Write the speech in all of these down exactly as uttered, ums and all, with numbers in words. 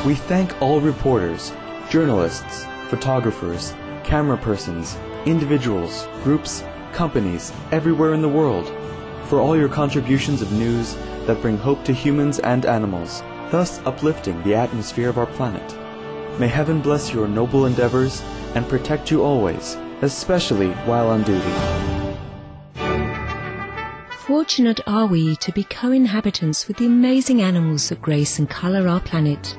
We thank all reporters, journalists, photographers, camera persons, individuals, groups, companies, everywhere in the world, for all your contributions of news that bring hope to humans and animals, thus uplifting the atmosphere of our planet. May heaven bless your noble endeavors and protect you always, especially while on duty. Fortunate are we to be co-inhabitants with the amazing animals that grace and colour our planet.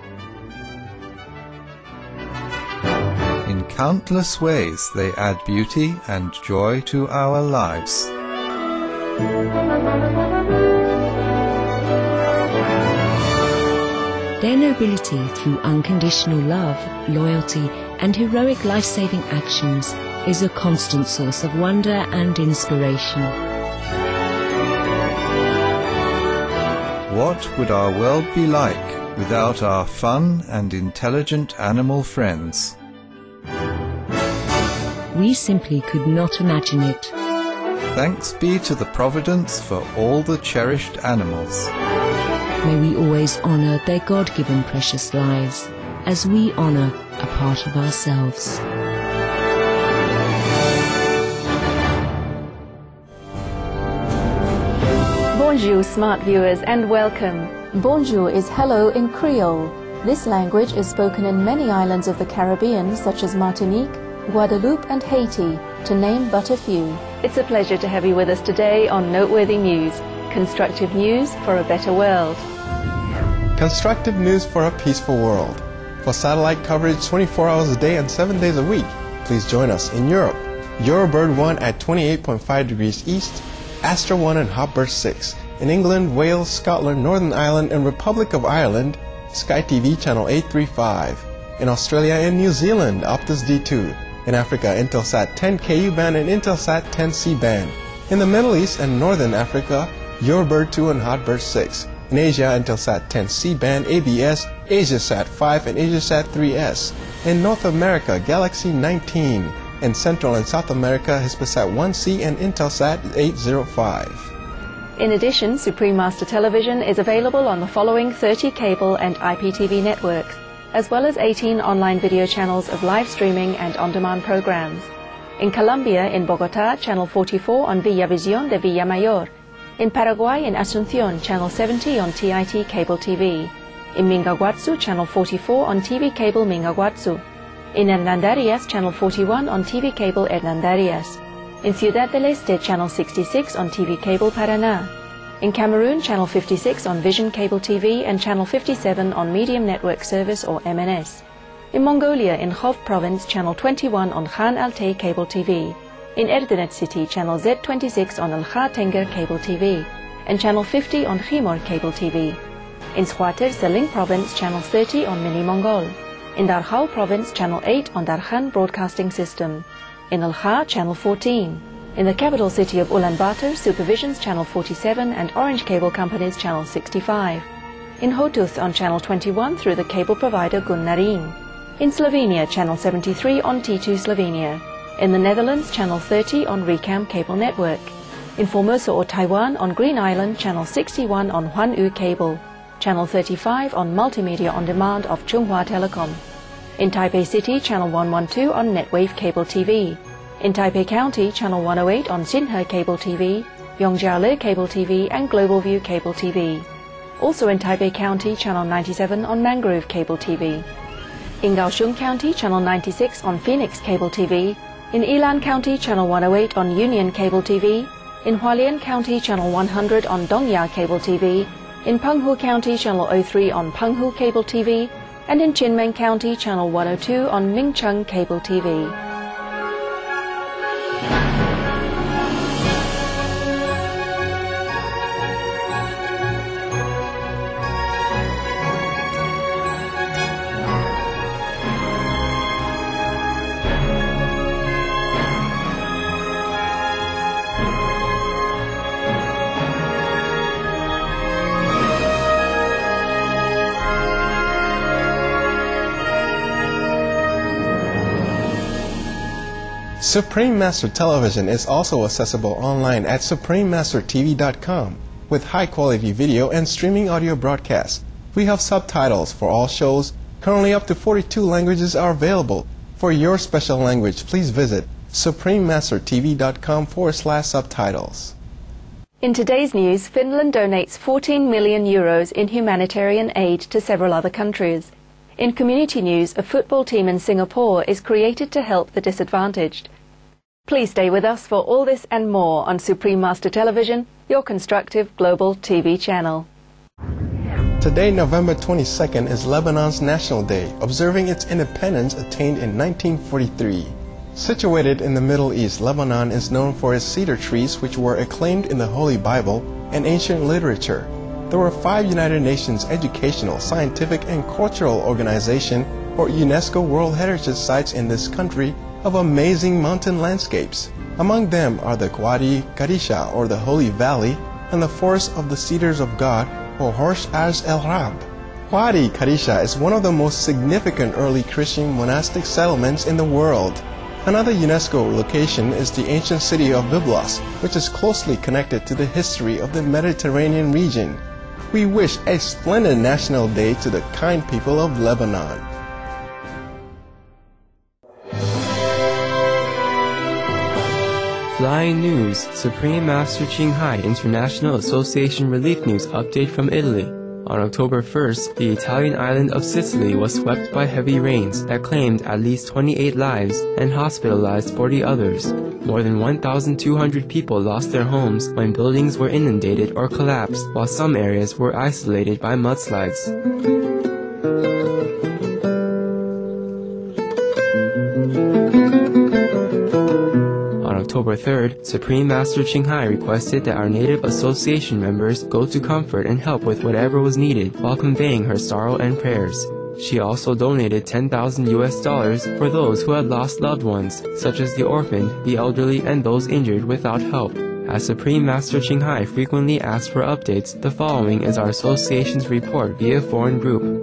In countless ways they add beauty and joy to our lives. Their nobility through unconditional love, loyalty and heroic life-saving actions is a constant source of wonder and inspiration. What would our world be like without our fun and intelligent animal friends? We simply could not imagine it. Thanks be to the Providence for all the cherished animals. May we always honour their God-given precious lives, as we honour a part of ourselves. Bonjour, smart viewers, and welcome. Bonjour is hello in Creole. This language is spoken in many islands of the Caribbean, such as Martinique, Guadeloupe and Haiti, to name but a few. It's a pleasure to have you with us today on Noteworthy News, constructive news for a better world. Constructive news for a peaceful world. For satellite coverage twenty-four hours a day and seven days a week, please join us in Europe. Eurobird one at twenty-eight point five degrees east, Astra one and Hotbird six. In England, Wales, Scotland, Northern Ireland and Republic of Ireland, Sky T V channel eight thirty-five. In Australia and New Zealand, Optus D two. In Africa, Intelsat ten K U band and Intelsat ten C band. In the Middle East and Northern Africa, Eurobird two and Hotbird six. In Asia, Intelsat ten C band, A B S, AsiaSat five and AsiaSat three S. In North America, Galaxy nineteen. In Central and South America, Hispasat one C and Intelsat eight oh five. In addition, Supreme Master Television is available on the following thirty cable and I P T V networks, as well as eighteen online video channels of live streaming and on-demand programs. In Colombia, in Bogotá, channel forty-four on Villavisión de Villamayor. In Paraguay, in Asunción, channel seventy on T I T Cable T V. In Mingaguazu, channel forty-four on T V Cable Mingaguazu. In Hernandarias, channel forty-one on T V Cable Hernandarias. In Ciudad del Este, channel sixty-six on T V Cable Paraná. In Cameroon, channel fifty-six on Vision Cable T V and channel fifty-seven on Medium Network Service or M N S. In Mongolia, in Khov Province, channel twenty-one on Khan Altay Cable T V. In Erdenet City, channel Z twenty-six on Al Kha Tenger Cable T V. And channel fifty on Khimor Cable T V. In Squatter, Seling Province, channel thirty on Mini Mongol. In Darkhal Province, channel eight on Darkhan Broadcasting System. In Al Kha, channel fourteen. In the capital city of Ulaanbaatar, Supervision's channel forty-seven and Orange Cable Company's channel sixty-five. In Hotuth on channel twenty-one through the cable provider Gunnarin. In Slovenia, channel seventy-three on T two Slovenia. In the Netherlands, channel thirty on Recam Cable Network. In Formosa or Taiwan on Green Island, channel sixty-one on Huan-U Cable. Channel thirty-five on Multimedia On Demand of Chunghwa Telecom. In Taipei City, channel one twelve on Netwave Cable T V. In Taipei County, channel one oh eight on Xinhe Cable T V, Yongjiale Cable T V and Global View Cable T V. Also in Taipei County, channel ninety-seven on Mangrove Cable T V. In Kaohsiung County, channel ninety-six on Phoenix Cable T V. In Yilan County, channel one oh eight on Union Cable T V. In Hualien County, channel one hundred on Dongya Cable T V. In Penghu County, channel oh three on Penghu Cable T V. And in Kinmen County, channel one oh two on Mingcheng Cable T V. Supreme Master Television is also accessible online at supreme master t v dot com with high-quality video and streaming audio broadcasts. We have subtitles for all shows, Currently up to forty-two languages are available. For your special language, please visit suprememastertv.com forward slash subtitles. In today's news, Finland donates fourteen million euros in humanitarian aid to several other countries. In community news, a football team in Singapore is created to help the disadvantaged. Please stay with us for all this and more on Supreme Master Television, your constructive global T V channel. Today, November twenty-second, is Lebanon's National Day, observing its independence attained in nineteen forty-three. Situated in the Middle East, Lebanon is known for its cedar trees, which were acclaimed in the Holy Bible and ancient literature. There were five United Nations educational, scientific, and cultural organizations or UNESCO World Heritage Sites in this country of amazing mountain landscapes. Among them are the Wadi Kadisha, or the Holy Valley, and the Forest of the Cedars of God, or Horsh Az El Rab. Wadi Kadisha is one of the most significant early Christian monastic settlements in the world. Another UNESCO location is the ancient city of Byblos, which is closely connected to the history of the Mediterranean region. We wish a splendid National Day to the kind people of Lebanon. Flying News, Supreme Master Ching Hai International Association Relief News update from Italy. On October first, the Italian island of Sicily was swept by heavy rains that claimed at least twenty-eight lives and hospitalized forty others. More than one thousand two hundred people lost their homes when buildings were inundated or collapsed, while some areas were isolated by mudslides. On October third, Supreme Master Ching Hai requested that our Native Association members go to comfort and help with whatever was needed while conveying her sorrow and prayers. She also donated ten thousand U S dollars for those who had lost loved ones, such as the orphaned, the elderly, and those injured without help. As Supreme Master Ching Hai frequently asks for updates, the following is our association's report via foreign group.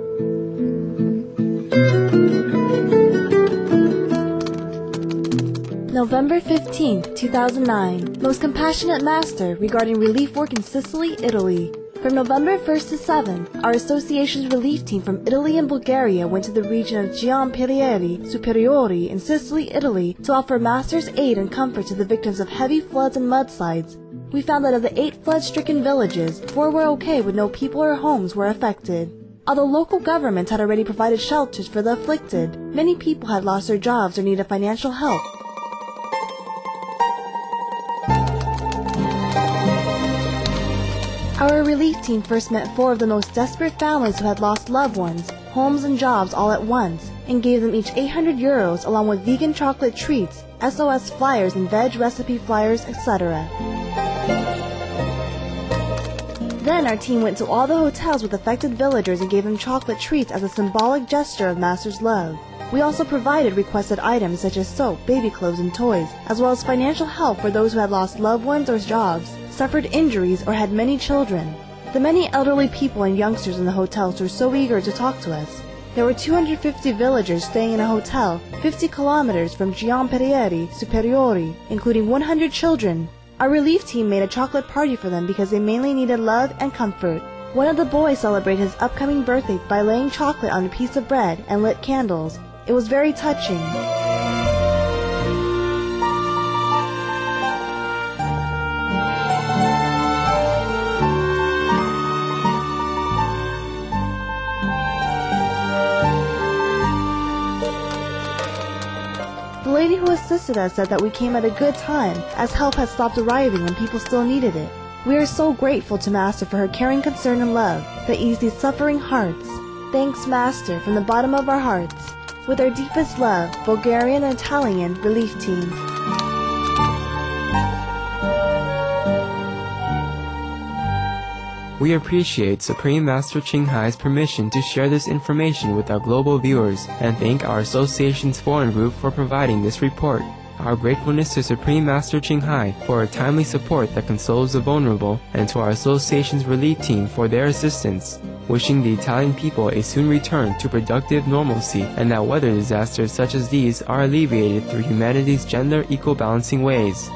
November fifteenth, two thousand nine. Most Compassionate Master regarding relief work in Sicily, Italy. From November first to seventh, our association's relief team from Italy and Bulgaria went to the region of Giampilieri Superiori in Sicily, Italy to offer master's aid and comfort to the victims of heavy floods and mudslides. We found that of the eight flood-stricken villages, four were okay with no people or homes were affected. Although local governments had already provided shelters for the afflicted, many people had lost their jobs or needed financial help. Our relief team first met four of the most desperate families who had lost loved ones, homes and jobs all at once, and gave them each eight hundred euros along with vegan chocolate treats, S O S flyers and veg recipe flyers, et cetera. Then our team went to all the hotels with affected villagers and gave them chocolate treats as a symbolic gesture of Master's love. We also provided requested items such as soap, baby clothes, and toys, as well as financial help for those who had lost loved ones or jobs, suffered injuries, or had many children. The many elderly people and youngsters in the hotels were so eager to talk to us. There were two hundred fifty villagers staying in a hotel fifty kilometers from Giampilieri Superiori, including one hundred children. Our relief team made a chocolate party for them because they mainly needed love and comfort. One of the boys celebrated his upcoming birthday by laying chocolate on a piece of bread and lit candles. It was very touching. The lady who assisted us said that we came at a good time, as help had stopped arriving and people still needed it. We are so grateful to Master for her caring concern and love that ease these suffering hearts. Thanks, Master, from the bottom of our hearts. With our deepest love, Bulgarian and Italian relief team. We appreciate Supreme Master Ching Hai's permission to share this information with our global viewers and thank our association's foreign group for providing this report. Our gratefulness to Supreme Master Ching Hai for her timely support that consoles the vulnerable and to our association's relief team for their assistance. Wishing the Italian people a soon return to productive normalcy and that weather disasters such as these are alleviated through humanity's gender eco-balancing ways.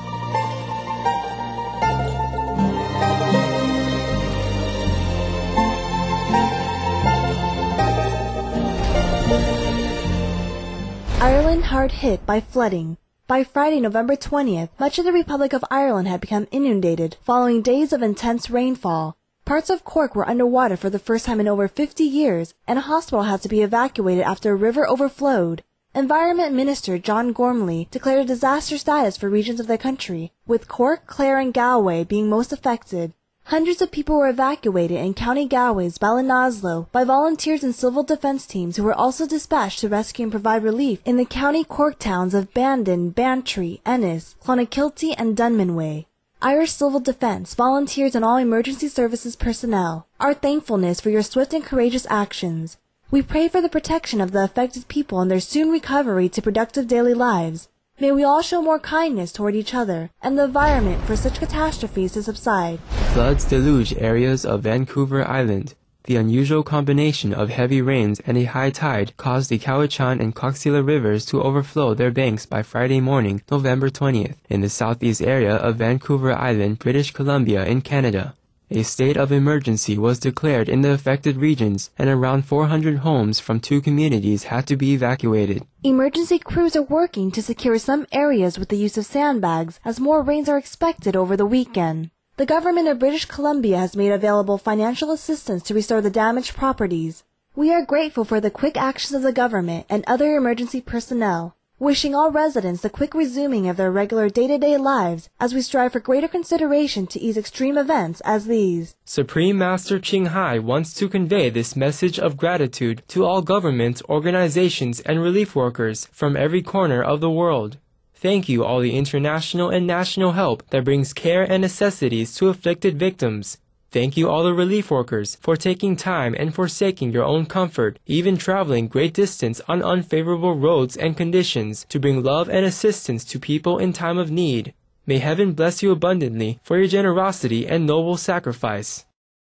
hard hit by flooding. By Friday, November twentieth, much of the Republic of Ireland had become inundated following days of intense rainfall. Parts of Cork were underwater for the first time in over fifty years, and a hospital had to be evacuated after a river overflowed. Environment Minister John Gormley declared a disaster status for regions of the country, with Cork, Clare and Galway being most affected. Hundreds of people were evacuated in County Galway's Ballinasloe by volunteers and civil defense teams who were also dispatched to rescue and provide relief in the County Cork towns of Bandon, Bantry, Ennis, Clonakilty and Dunmanway. Irish Civil Defense, volunteers and all emergency services personnel, our thankfulness for your swift and courageous actions. We pray for the protection of the affected people and their soon recovery to productive daily lives. May we all show more kindness toward each other and the environment for such catastrophes to subside. Floods deluge areas of Vancouver Island. The unusual combination of heavy rains and a high tide caused the Cowichan and Coxilla rivers to overflow their banks by Friday morning, November twentieth, in the southeast area of Vancouver Island, British Columbia in Canada. A state of emergency was declared in the affected regions, and around four hundred homes from two communities had to be evacuated. Emergency crews are working to secure some areas with the use of sandbags as more rains are expected over the weekend. The government of British Columbia has made available financial assistance to restore the damaged properties. We are grateful for the quick actions of the government and other emergency personnel, wishing all residents the quick resuming of their regular day-to-day lives as we strive for greater consideration to ease extreme events as these. Supreme Master Ching Hai wants to convey this message of gratitude to all governments, organizations, and relief workers from every corner of the world. Thank you all the international and national help that brings care and necessities to afflicted victims. Thank you all the relief workers for taking time and forsaking your own comfort, even traveling great distance on unfavorable roads and conditions to bring love and assistance to people in time of need. May heaven bless you abundantly for your generosity and noble sacrifice.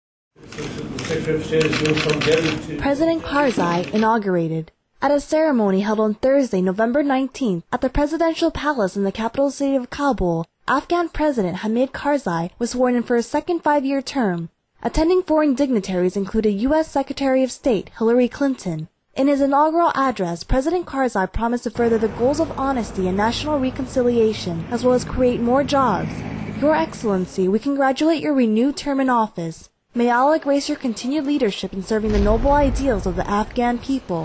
President Karzai inaugurated. At a ceremony held on Thursday, November nineteenth, at the presidential palace in the capital city of Kabul, Afghan President Hamid Karzai was sworn in for a second five-year term. Attending foreign dignitaries included U S Secretary of State Hillary Clinton. In his inaugural address, President Karzai promised to further the goals of honesty and national reconciliation, as well as create more jobs. Your Excellency, we congratulate your renewed term in office. May Allah grace your continued leadership in serving the noble ideals of the Afghan people.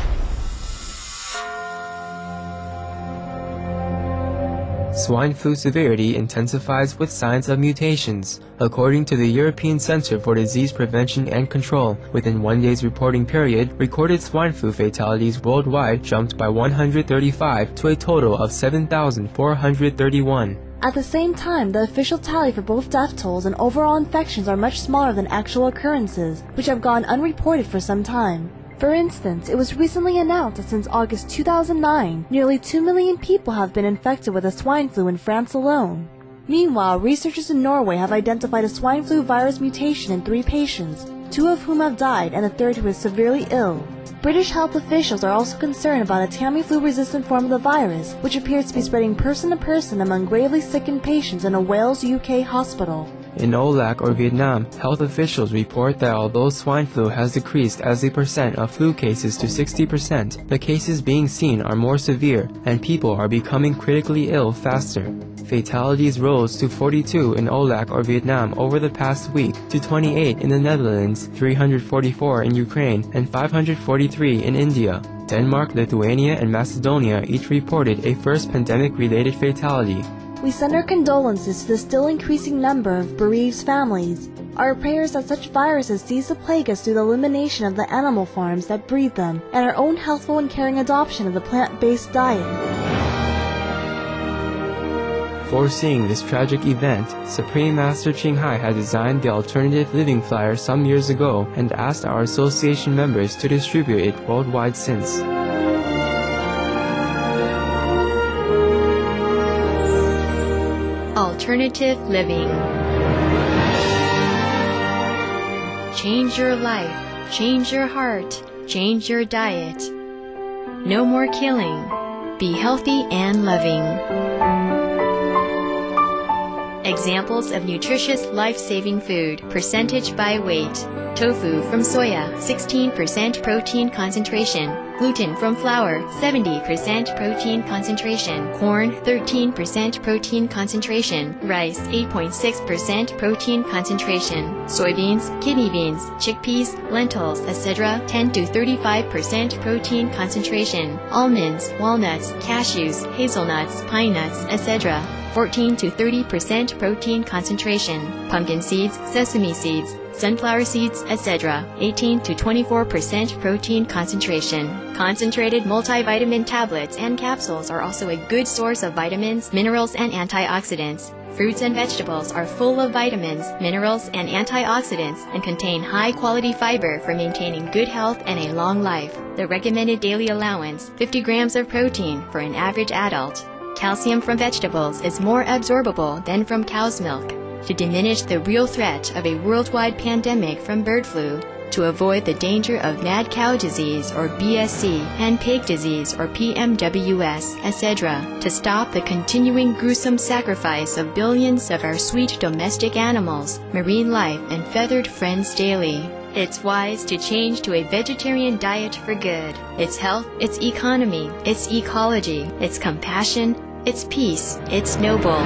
Swine flu severity intensifies with signs of mutations. According to the European Centre for Disease Prevention and Control, within one day's reporting period, recorded swine flu fatalities worldwide jumped by one hundred thirty-five to a total of seven thousand four hundred thirty-one. At the same time, the official tally for both death tolls and overall infections are much smaller than actual occurrences, which have gone unreported for some time. For instance, it was recently announced that since August two thousand nine, nearly two million people have been infected with the swine flu in France alone. Meanwhile, researchers in Norway have identified a swine flu virus mutation in three patients, two of whom have died and the third who is severely ill. British health officials are also concerned about a Tamiflu-resistant form of the virus, which appears to be spreading person to person among gravely sickened patients in a Wales, U K hospital. In Olac or Vietnam, health officials report that although swine flu has decreased as a percent of flu cases to sixty percent, the cases being seen are more severe and people are becoming critically ill faster. Fatalities rose to forty-two in Olac or Vietnam over the past week, to twenty-eight in the Netherlands, three hundred forty-four in Ukraine, and five hundred forty-three in India. Denmark, Lithuania, and Macedonia each reported a first pandemic-related fatality. We send our condolences to the still increasing number of bereaved families. Our prayers that such viruses cease to plague us through the elimination of the animal farms that breed them, and our own healthful and caring adoption of the plant-based diet. Foreseeing this tragic event, Supreme Master Ching Hai had designed the Alternative Living Flyer some years ago and asked our association members to distribute it worldwide since. Alternative living. Change your life, change your heart, change your diet. No more killing. Be healthy and loving. Examples of nutritious, life-saving food. Percentage by weight. Tofu from soya, sixteen percent protein concentration. Gluten from flour, seventy percent protein concentration. Corn, thirteen percent protein concentration. Rice, eight point six percent protein concentration. Soybeans, kidney beans, chickpeas, lentils, et cetera, ten to thirty-five percent protein concentration. Almonds, walnuts, cashews, hazelnuts, pine nuts, et cetera, fourteen to thirty percent protein concentration. Pumpkin seeds, sesame seeds, sunflower seeds, et cetera, eighteen to twenty-four percent protein concentration. Concentrated multivitamin tablets and capsules are also a good source of vitamins, minerals, and antioxidants. Fruits and vegetables are full of vitamins, minerals, and antioxidants and contain high-quality fiber for maintaining good health and a long life. The recommended daily allowance, fifty grams of protein for an average adult. Calcium from vegetables is more absorbable than from cow's milk. To diminish the real threat of a worldwide pandemic from bird flu, to avoid the danger of mad cow disease or B S C and pig disease or P M W S, et cetera, to stop the continuing gruesome sacrifice of billions of our sweet domestic animals, marine life, and feathered friends daily. It's wise to change to a vegetarian diet for good. It's health, it's economy, it's ecology, it's compassion, it's peace, it's noble.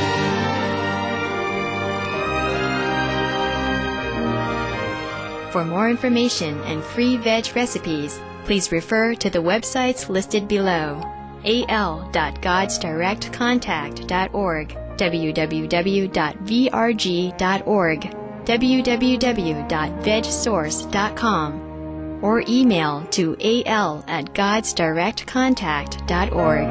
For more information and free veg recipes, please refer to the websites listed below. a l dot gods direct contact dot org, w w w dot v r g dot org, w w w dot veg source dot com, or email to a l at gods direct contact dot org.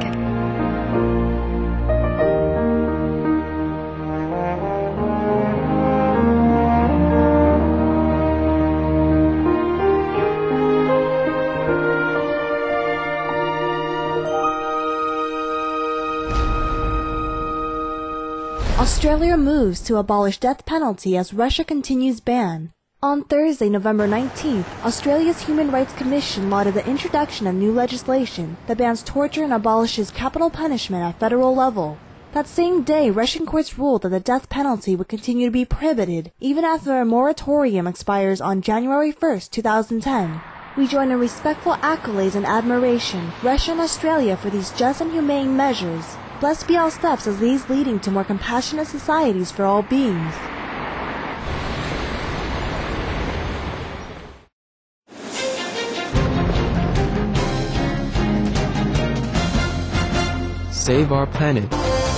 Australia moves to abolish death penalty as Russia continues ban. On Thursday, November nineteenth, Australia's Human Rights Commission lauded the introduction of new legislation that bans torture and abolishes capital punishment at federal level. That same day, Russian courts ruled that the death penalty would continue to be prohibited even after a moratorium expires on January first, two thousand ten. We join in respectful accolades and admiration Russia and Australia for these just and humane measures. Blessed be all steps as these leading to more compassionate societies for all beings. Save our planet.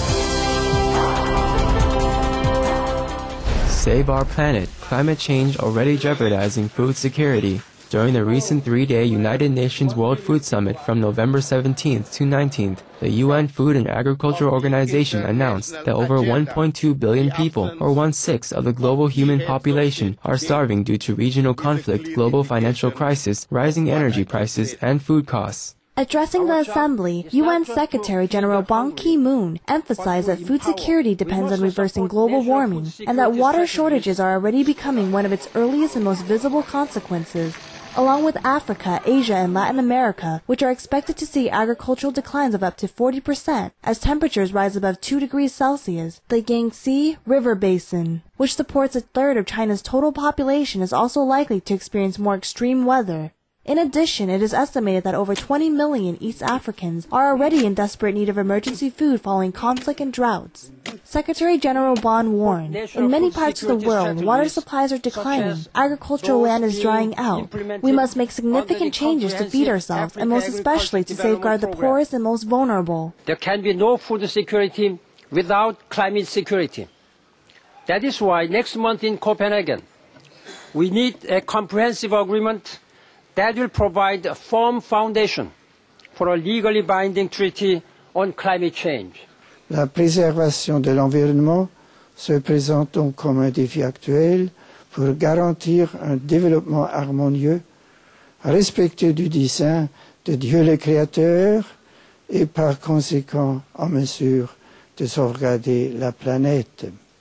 Save our planet. Climate change already jeopardizing food security. During the recent three-day United Nations World Food Summit from November seventeenth to nineteenth, the U N Food and Agriculture Organization announced that over one point two billion people, or one-sixth of the global human population, are starving due to regional conflict, global financial crisis, rising energy prices, and food costs. Addressing the Assembly, U N Secretary-General Ban Ki-moon emphasized that food security depends on reversing global warming, and that water shortages are already becoming one of its earliest and most visible consequences. Along with Africa, Asia, and Latin America, which are expected to see agricultural declines of up to forty percent as temperatures rise above two degrees Celsius, the Yangtze River Basin, which supports a third of China's total population, is also likely to experience more extreme weather. In addition, it is estimated that over twenty million East Africans are already in desperate need of emergency food following conflict and droughts. Secretary-General Ban warned, in many parts of the world, water supplies are declining, agricultural land is drying out. We must make significant changes to feed ourselves, and most especially to safeguard the poorest and most vulnerable. There can be no food security without climate security. That is why next month in Copenhagen, we need a comprehensive agreement that will provide a firm foundation for a legally binding treaty on climate change. La préservation de l'environnement se présente donc comme un défi actuel pour garantir un développement harmonieux, respectueux du dessein de Dieu le Créateur et par conséquent en mesure de sauvegarder la planète.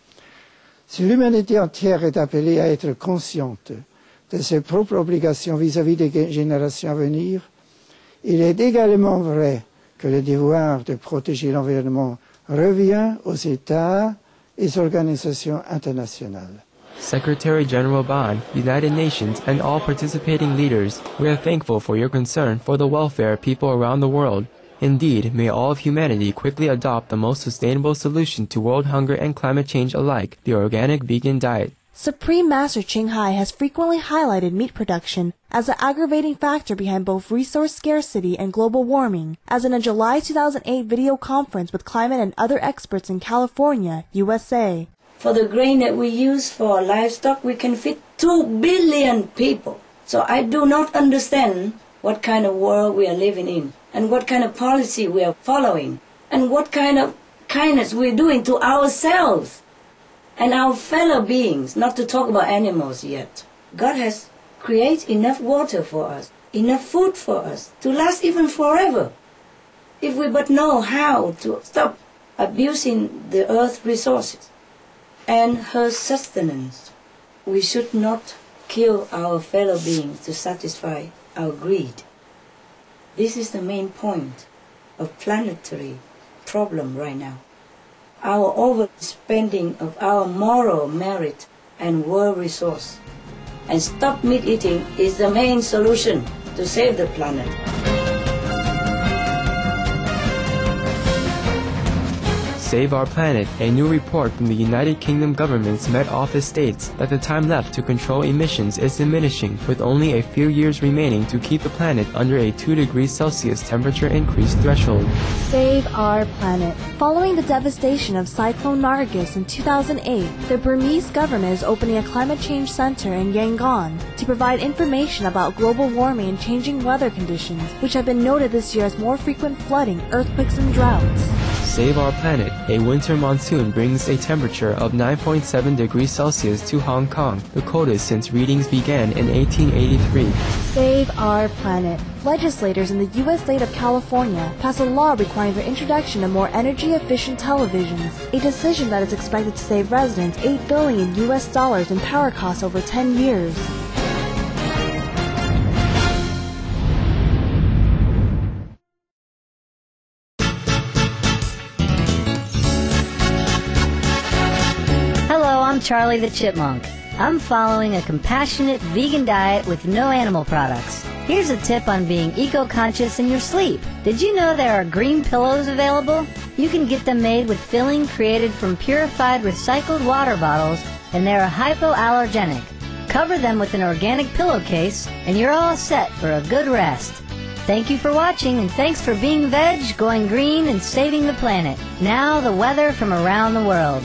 Si l'humanité entière est appelée à être consciente de ses propres obligations vis-à-vis des générations à venir, il est également vrai que le devoir de protéger l'environnement revient aux États et organisations internationales. Secretary General Ban, United Nations, and all participating leaders, we are thankful for your concern for the welfare of people around the world. Indeed, may all of humanity quickly adopt the most sustainable solution to world hunger and climate change alike, the organic vegan diet. Supreme Master Ching Hai has frequently highlighted meat production as the aggravating factor behind both resource scarcity and global warming, as in a July two thousand eight video conference with climate and other experts in California, U S A. For the grain that we use for livestock, we can feed two billion people. So I do not understand what kind of world we are living in, and what kind of policy we are following, and what kind of kindness we're doing to ourselves and our fellow beings, not to talk about animals yet. God has created enough water for us, enough food for us, to last even forever. If we but know how to stop abusing the earth's resources and her sustenance, we should not kill our fellow beings to satisfy our greed. This is the main point of planetary problem right now. Our overspending of our moral merit and world resource. And stop meat eating is the main solution to save the planet. Save Our Planet, a new report from the United Kingdom government's Met Office states that the time left to control emissions is diminishing, with only a few years remaining to keep the planet under a two degrees Celsius temperature increase threshold. Save Our Planet. Following the devastation of Cyclone Nargis in two thousand eight, the Burmese government is opening a climate change center in Yangon to provide information about global warming and changing weather conditions, which have been noted this year as more frequent flooding, earthquakes, and droughts. Save Our Planet, a winter monsoon brings a temperature of nine point seven degrees Celsius to Hong Kong, the coldest since readings began in eighteen eighty-three. Save Our Planet. Legislators in the U S state of California passed a law requiring the introduction of more energy-efficient televisions, a decision that is expected to save residents eight billion U S dollars in power costs over ten years. I'm Charlie the Chipmunk. I'm following a compassionate vegan diet with no animal products. Here's a tip on being eco-conscious in your sleep. Did you know there are green pillows available? You can get them made with filling created from purified recycled water bottles, and they're hypoallergenic. Cover them with an organic pillowcase, and you're all set for a good rest. Thank you for watching, and thanks for being veg, going green, and saving the planet. Now the weather from around the world.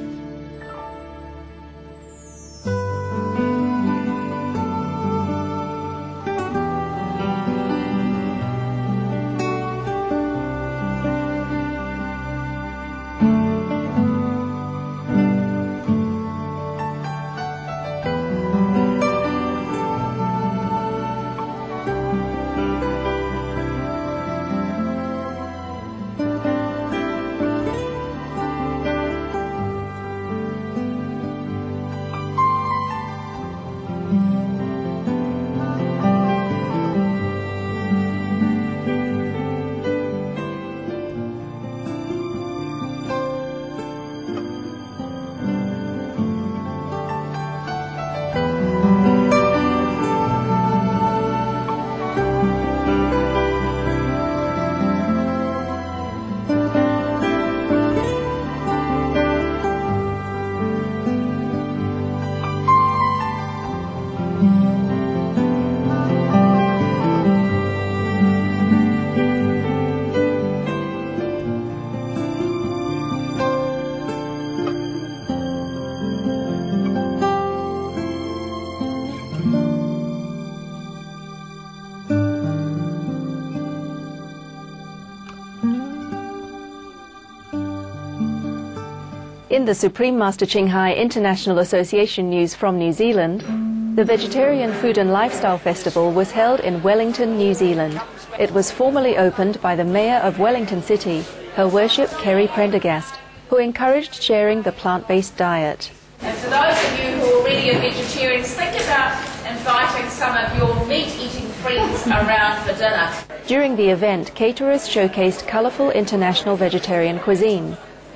In the Supreme Master Ching Hai International Association news from New Zealand, the Vegetarian Food and Lifestyle Festival was held in Wellington, New Zealand. It was formally opened by the Mayor of Wellington City, Her Worship Kerry Prendergast, who encouraged sharing the plant-based diet. And for those of you who already are vegetarians, think about inviting some of your meat-eating friends around for dinner. During the event, caterers showcased colourful international vegetarian cuisine,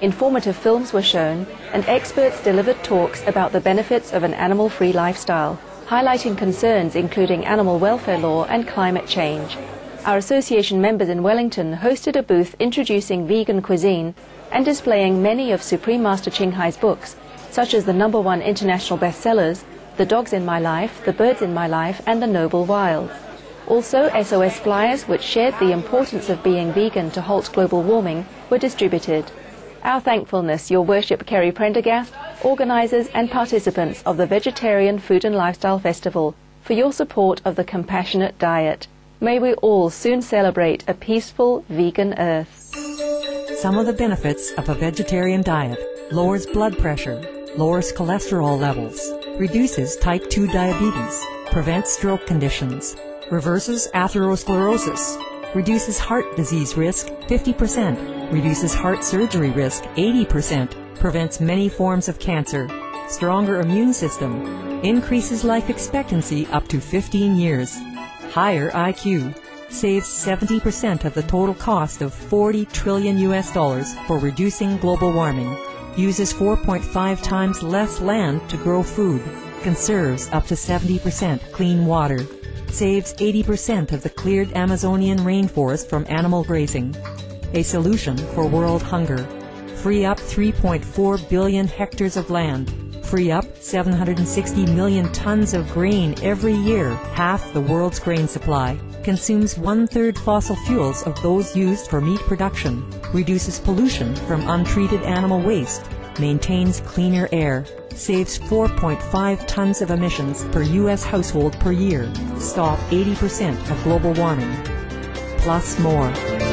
Informative films were shown, and experts delivered talks about the benefits of an animal-free lifestyle, highlighting concerns including animal welfare law and climate change. Our association members in Wellington hosted a booth introducing vegan cuisine and displaying many of Supreme Master Ching Hai's books, such as the number one international bestsellers, The Dogs in My Life, The Birds in My Life, and The Noble Wilds. Also, S O S flyers, which shared the importance of being vegan to halt global warming, were distributed. Our thankfulness, Your Worship Kerry Prendergast, organisers and participants of the Vegetarian Food and Lifestyle Festival, for your support of the compassionate diet. May we all soon celebrate a peaceful vegan earth. Some of the benefits of a vegetarian diet: lowers blood pressure, lowers cholesterol levels, reduces type two diabetes, prevents stroke conditions, reverses atherosclerosis, reduces heart disease risk fifty percent, reduces heart surgery risk eighty percent, prevents many forms of cancer, stronger immune system, increases life expectancy up to fifteen years, higher I Q, saves seventy percent of the total cost of forty trillion U S dollars for reducing global warming, uses four point five times less land to grow food, conserves up to seventy percent clean water, saves eighty percent of the cleared Amazonian rainforest from animal grazing, a solution for world hunger, free up three point four billion hectares of land, free up seven hundred sixty million tons of grain every year, half the world's grain supply, consumes one-third fossil fuels of those used for meat production, reduces pollution from untreated animal waste, maintains cleaner air, saves four point five tons of emissions per U S household per year, stop eighty percent of global warming, plus more.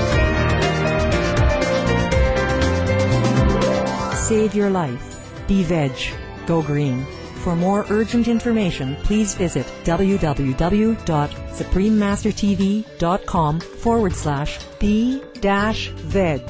Save your life. Be veg. Go green. For more urgent information, please visit www.suprememastertv.com forward slash be dash veg.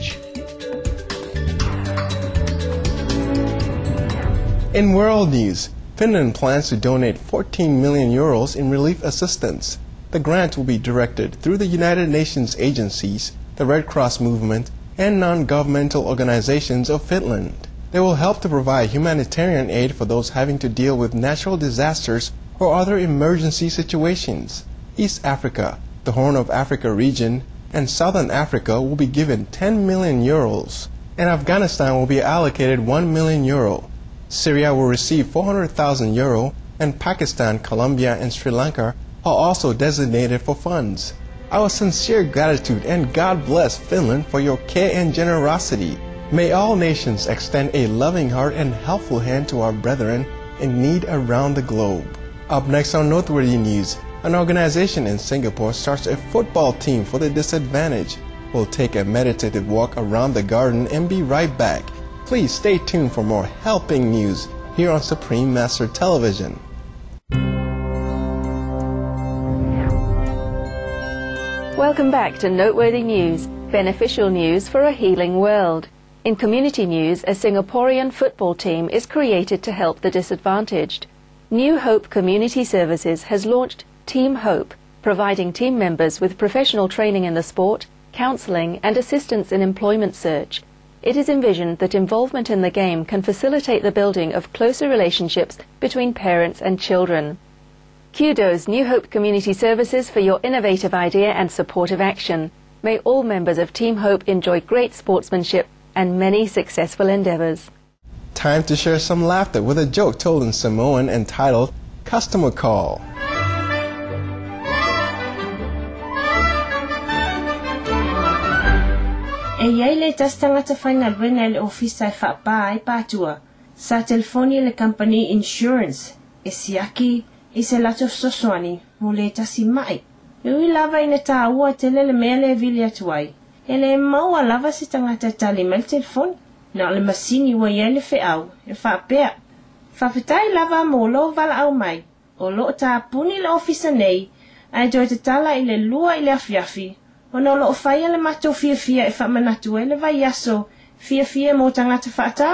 In world news, Finland plans to donate fourteen million euros in relief assistance. The grant will be directed through the United Nations agencies, the Red Cross movement, and non-governmental organizations of Finland. They will help to provide humanitarian aid for those having to deal with natural disasters or other emergency situations. East Africa, the Horn of Africa region, and Southern Africa will be given ten million euros, and Afghanistan will be allocated one million euro. Syria will receive four hundred thousand euro, and Pakistan, Colombia, and Sri Lanka are also designated for funds. Our sincere gratitude and God bless Finland for your care and generosity. May all nations extend a loving heart and helpful hand to our brethren in need around the globe. Up next on Noteworthy News, an organization in Singapore starts a football team for the disadvantaged. We'll take a meditative walk around the garden and be right back. Please stay tuned for more helping news here on Supreme Master Television. Welcome back to Noteworthy News, beneficial news for a healing world. In community news, a Singaporean football team is created to help the disadvantaged. New Hope Community Services has launched Team Hope, providing team members with professional training in the sport, counselling and assistance in employment search. It is envisioned that involvement in the game can facilitate the building of closer relationships between parents and children. Kudos, New Hope Community Services, for your innovative idea and supportive action. May all members of Team Hope enjoy great sportsmanship and many successful endeavors. Time to share some laughter with a joke told in Samoan entitled Customer Call. E iai le tas tangata whainga ruenga le ofisa e whaapa e pātua. Sa telefoni le company insurance. E siaki i se lato sosoani mo le tasi mai. E ui lava ina tā ua tele le mea le vili atuai. E le maua lava si tangata tali mal telefon. Na le masini wa iai le whiau. E whaapea. Whawhetai lava mo lo vala au mai. O lo tā puni le ofisa nei. Ai doi te tala i le lua i le afiafi. Ono lo whaia le mato fia fia e whamanatu e le vai aso fia fia mo tangata whaatau.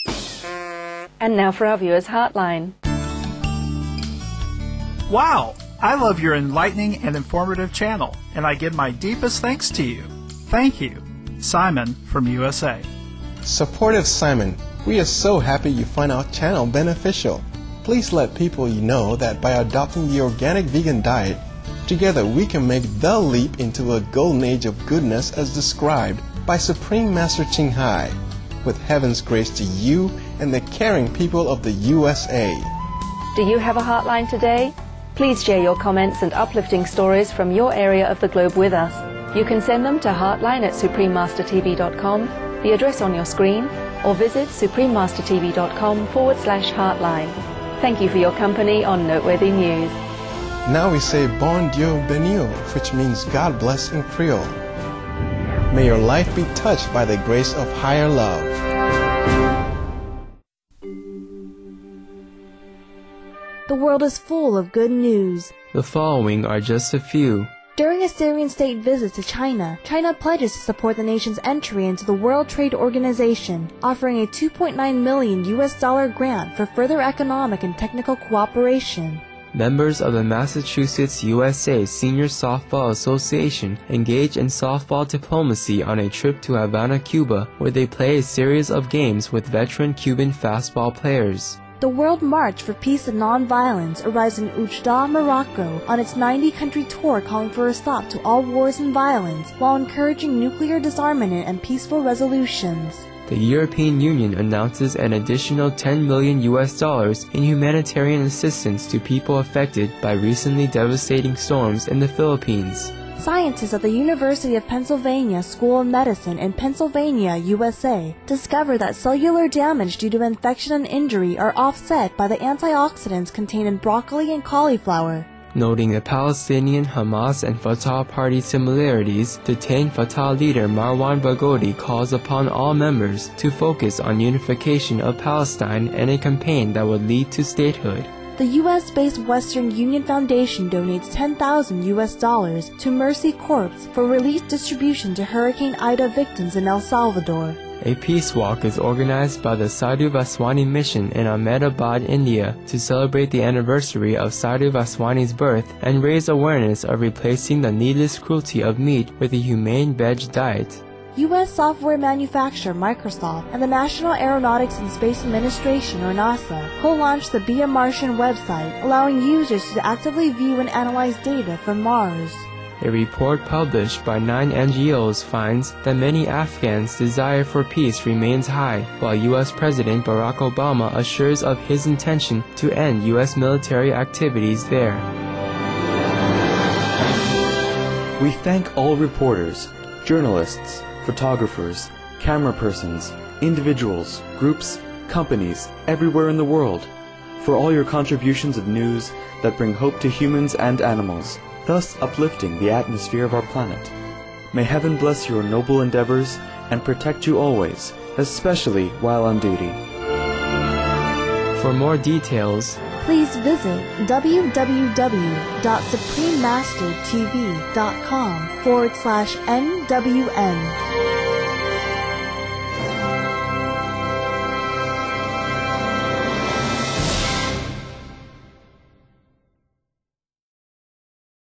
And now for our viewers' Heartline. Wow! I love your enlightening and informative channel, and I give my deepest thanks to you. Thank you. Simon from U S A. Supportive Simon, we are so happy you find our channel beneficial. Please let people you know that by adopting the organic vegan diet, together we can make the leap into a golden age of goodness as described by Supreme Master Ching Hai, with heaven's grace to you and the caring people of the U S A. Do you have a Heartline today? Please share your comments and uplifting stories from your area of the globe with us. You can send them to heartline at supreme master t v dot com, the address on your screen, or visit supreme master t v dot com forward slash heartline. Thank you for your company on Noteworthy News. Now we say Bon Dieu béni, which means God bless in Creole. May your life be touched by the grace of higher love. The world is full of good news. The following are just a few. During a Syrian state visit to China, China pledges to support the nation's entry into the World Trade Organization, offering a two point nine million U S dollar grant for further economic and technical cooperation. Members of the Massachusetts U S A Senior Softball Association engage in softball diplomacy on a trip to Havana, Cuba, where they play a series of games with veteran Cuban fastball players. The World March for Peace and Nonviolence arrives in Oujda, Morocco, on its ninety-country tour calling for a stop to all wars and violence, while encouraging nuclear disarmament and peaceful resolutions. The European Union announces an additional ten million U S dollars in humanitarian assistance to people affected by recently devastating storms in the Philippines. Scientists at the University of Pennsylvania School of Medicine in Pennsylvania, U S A, discovered that cellular damage due to infection and injury are offset by the antioxidants contained in broccoli and cauliflower. Noting the Palestinian, Hamas, and Fatah party similarities, detained Fatah leader Marwan Barghouti calls upon all members to focus on unification of Palestine and a campaign that would lead to statehood. The U S-based Western Union Foundation donates ten thousand U S dollars to Mercy Corps for relief distribution to Hurricane Ida victims in El Salvador. A peace walk is organized by the Sadhu Vaswani Mission in Ahmedabad, India, to celebrate the anniversary of Sadhu Vaswani's birth and raise awareness of replacing the needless cruelty of meat with a humane veg diet. U S software manufacturer Microsoft and the National Aeronautics and Space Administration, or NASA, co-launched the Be a Martian website, allowing users to actively view and analyze data from Mars. A report published by nine N G Os finds that many Afghans' desire for peace remains high, while U S President Barack Obama assures of his intention to end U S military activities there. We thank all reporters, journalists, photographers, camera persons, individuals, groups, companies, everywhere in the world, for all your contributions of news that bring hope to humans and animals, thus uplifting the atmosphere of our planet. May heaven bless your noble endeavors and protect you always, especially while on duty. For more details, please visit www.suprememastertv.com forward slash NWN.